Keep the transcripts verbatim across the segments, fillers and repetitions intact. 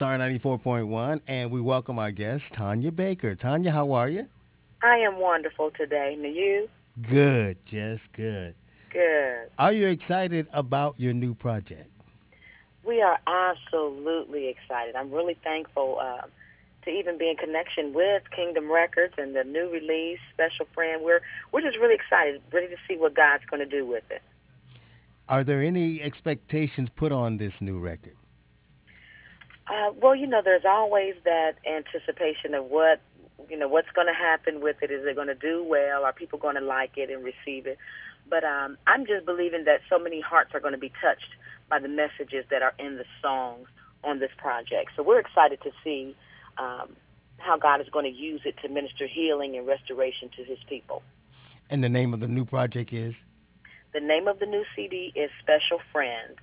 Star ninety-four point one, and we welcome our guest, Tanya Baker. Tanya, how are you? I am wonderful today. And you? Good, just good. Good. Are you excited about your new project? We are absolutely excited. I'm really thankful um, to even be in connection with Kingdom Records and the new release, Special Friend. We're we're just really excited, ready to see what God's going to do with it. Are there any expectations put on this new record? Uh, well, you know, there's always that anticipation of what you know what's going to happen with it. Is it going to do well? Are people going to like it and receive it? But um, I'm just believing that so many hearts are going to be touched by the messages that are in the songs on this project. So we're excited to see um, how God is going to use it to minister healing and restoration to His people. And the name of the new project is The name of the new C D is Special Friend.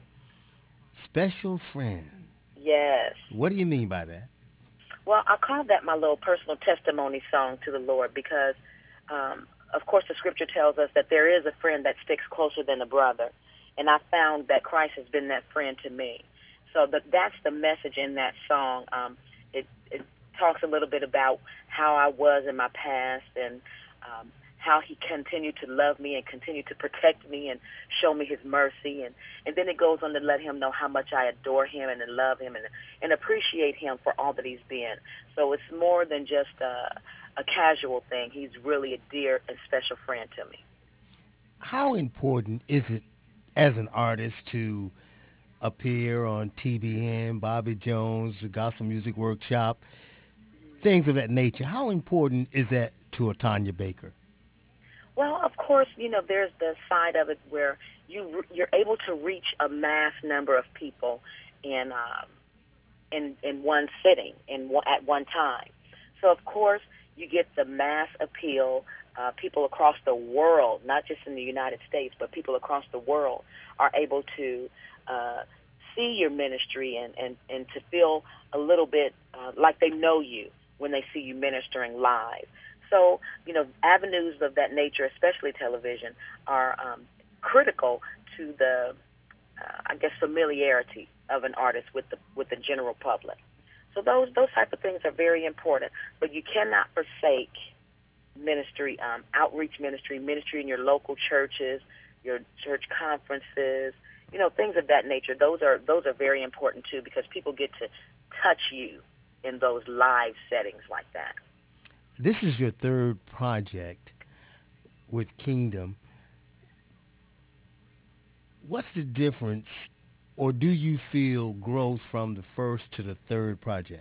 Special Friend. Yes. What do you mean by that? Well, I call that my little personal testimony song to the Lord because, um, of course, the scripture tells us that there is a friend that sticks closer than a brother. And I found that Christ has been that friend to me. So the, that's the message in that song. Um, it, it talks a little bit about how I was in my past and um, how he continued to love me and continue to protect me and show me his mercy. And, and then it goes on to let him know how much I adore him and love him and, and appreciate him for all that he's been. So it's more than just a, a casual thing. He's really a dear and special friend to me. How important is it as an artist to appear on T B N, Bobby Jones, the Gospel Music Workshop, things of that nature? How important is that to a Tanya Baker? Well, of course, you know, there's the side of it where you you're able to reach a mass number of people in um, in in one sitting in one, at one time. So of course, you get the mass appeal. Uh, people across the world, not just in the United States, but people across the world are able to uh, see your ministry and, and, and to feel a little bit uh, like they know you when they see you ministering live. So, you know, avenues of that nature, especially television, are um, critical to the uh, I guess familiarity of an artist with the with the general public. So those those type of things are very important. But you cannot forsake ministry, um, outreach ministry, ministry in your local churches, your church conferences, you know, things of that nature. Those are those are very important too because people get to touch you in those live settings like that. This is your third project with Kingdom. What's the difference, or do you feel growth from the first to the third project?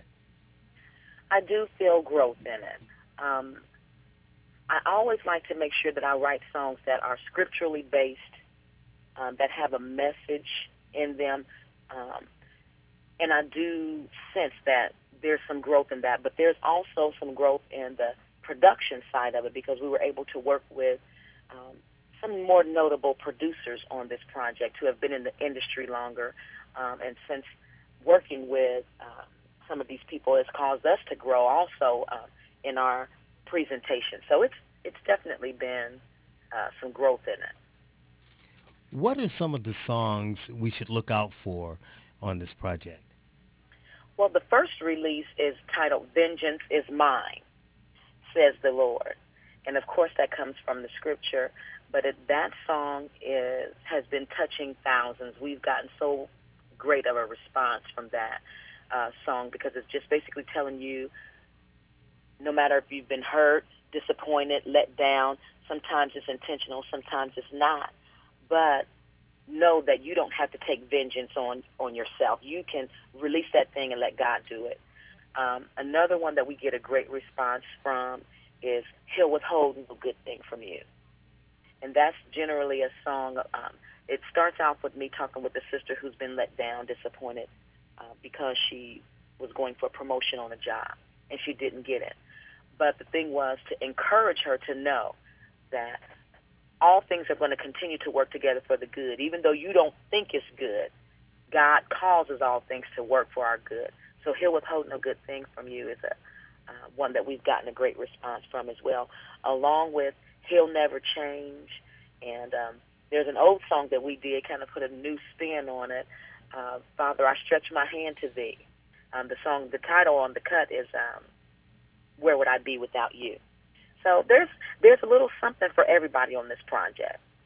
I do feel growth in it. Um, I always like to make sure that I write songs that are scripturally based, um, that have a message in them. Um, and I do sense that there's some growth in that, but there's also some growth in the production side of it because we were able to work with um, some more notable producers on this project who have been in the industry longer. Um, and since working with um, some of these people has caused us to grow also um, in our presentation. So it's it's definitely been uh, some growth in it. What are some of the songs we should look out for on this project? Well, the first release is titled "Vengeance Is Mine," says the Lord, and of course that comes from the scripture. But it, that song is has been touching thousands. We've gotten so great of a response from that uh, song because it's just basically telling you, no matter if you've been hurt, disappointed, let down. Sometimes it's intentional, sometimes it's not. But know that you don't have to take vengeance on on yourself. You can release that thing and let God do it. Um, another one that we get a great response from is "He'll withhold no good thing from you," and that's generally a song. Um, it starts off with me talking with a sister who's been let down, disappointed uh, because she was going for a promotion on a job and she didn't get it. But the thing was to encourage her to know that all things are going to continue to work together for the good. Even though you don't think it's good, God causes all things to work for our good. So he'll withhold no good thing from you is a uh, one that we've gotten a great response from as well, along with He'll Never Change. And um, there's an old song that we did, kind of put a new spin on it. Uh, Father, I stretch my hand to thee. Um, the song, the title on the cut is um, "Where Would I Be Without You." So there's there's a little something for everybody on this project.